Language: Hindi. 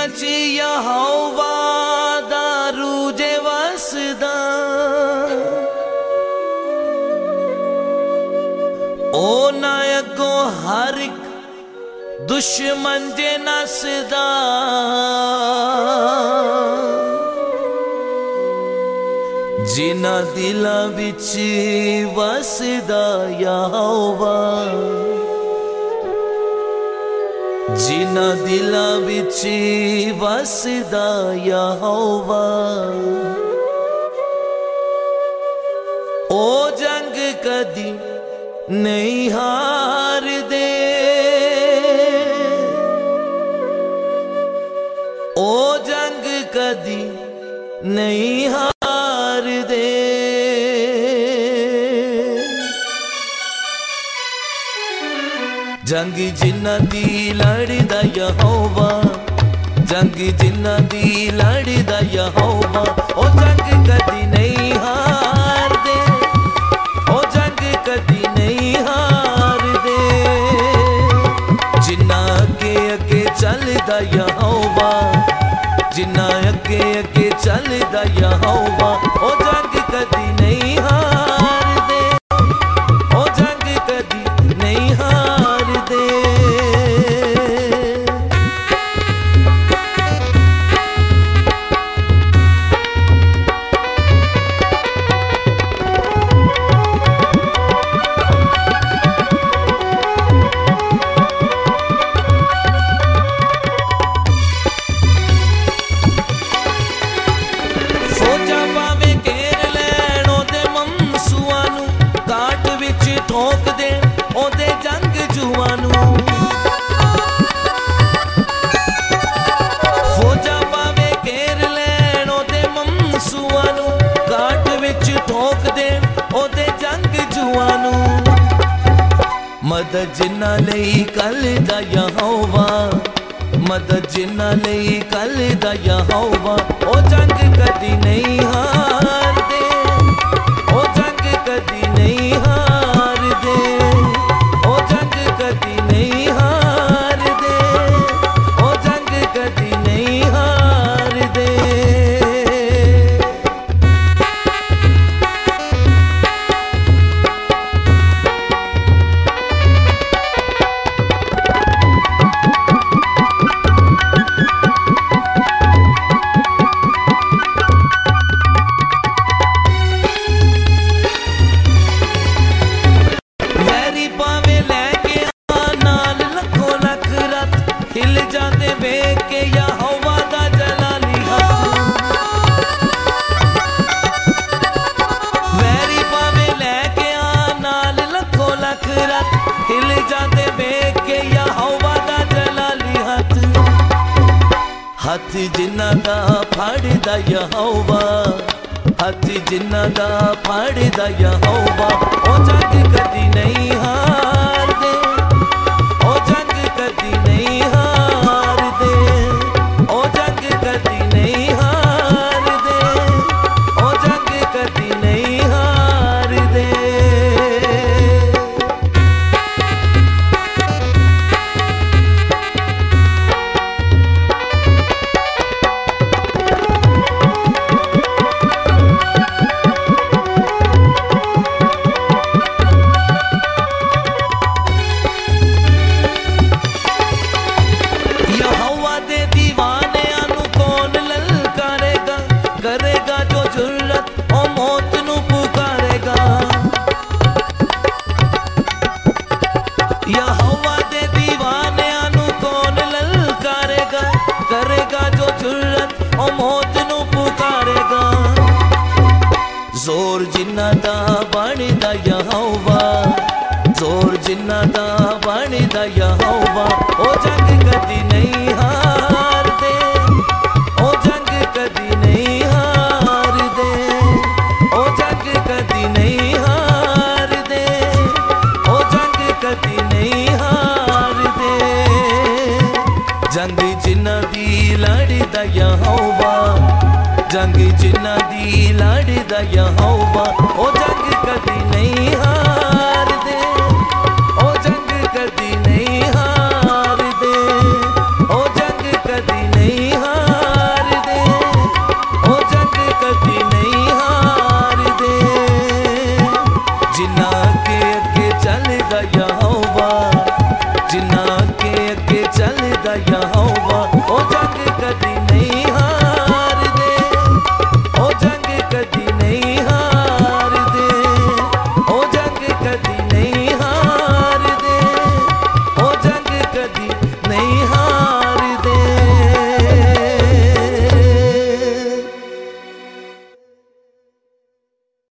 च यहोवा दा रूजे वसदा ओ नायको हर एक दुश्मन जे नसदा जिन्हां दिलां विच वसदा यहोवा जिन्हां दिलां विच वसदा यहोवा ओ जंग कदी नहीं हार दे ओ जंग कदी नहीं हार दे जंग जिन्हां दी लड़दा यहोवा जंग जिन्हां दी लड़दा यहोवा ओ जंग कदी नहीं हार दे ओ जंग कदी नहीं हार दे जिन्हां अगे चलदा यहोवा जिन्हां अगे चलदा यहोवा ओ जंग कदी नहीं हार दे ओ जंग कदी नहीं हार दे ठोक दे ओदे जंग जुआनू फौजा पावे घेर लैन ओदे ममसूआनू काट विच ठोक दे ओदे जंग जुआनू मदद जिन्हां लई कल दा यहोवा मदद जिन्हां लई कल दा यहोवा ओ जंग कदी नहीं हार दे ओ जंग कदी नहीं हार दे ओ जंग कदी नहीं हार दे ओ जंग कदी नहीं हार दे हिल जाते वेख के यहोवा दा जलाली हथ वैरी पावे लैके आ नाल लखो लख रथ हिल जाते वेख के यहोवा दा जलाली हथ हथ जिन्हां दा फड़दा यहोवा हथ जिन्हां दा फड़दा यहोवा ओ जंग कदी नहीं हार दे ओ जंग कदी नहीं हार दे ओ जंग कदी नहीं हार दे ओ जंग कदी नहीं हार दे करेगा जो जुर्रत ओ मौत नू पुकारेगा यहोवा दे दीवानियां नू कौन ललकारेगा करेगा जो जुर्रत ओ मौत नू पुकारेगा जोर जिन्हां दा बनदा यहोवा जोर जिन्हां दा बनदा यहोवा ओ जंग कदी नहीं हार दे ओ जंग कदी नहीं हार दे ओ जंग कदी नहीं हार दे ओ जंग कदी नहीं हार दे जंग जिन्हां दी लड़दा यहोवा जंग जिन्हां दी लड़दा यहोवा ओ जंग कदी नहीं हार दे